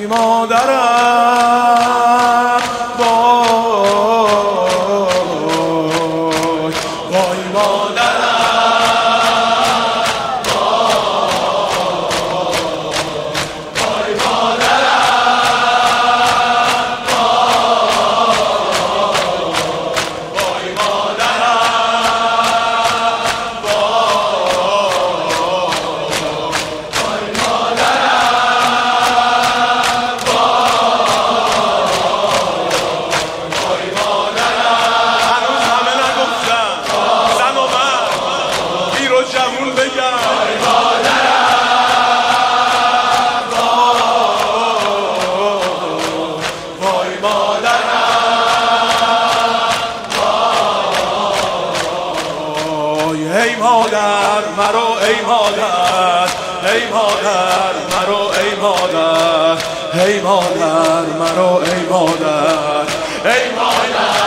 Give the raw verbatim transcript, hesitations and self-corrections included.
وای مادرم وای وای مادرم وای مادرم وای مادرم وای ای مادر مرو ای مادر ای مادر مرو ای مادر ای مادر مرو ای مادر ای مادر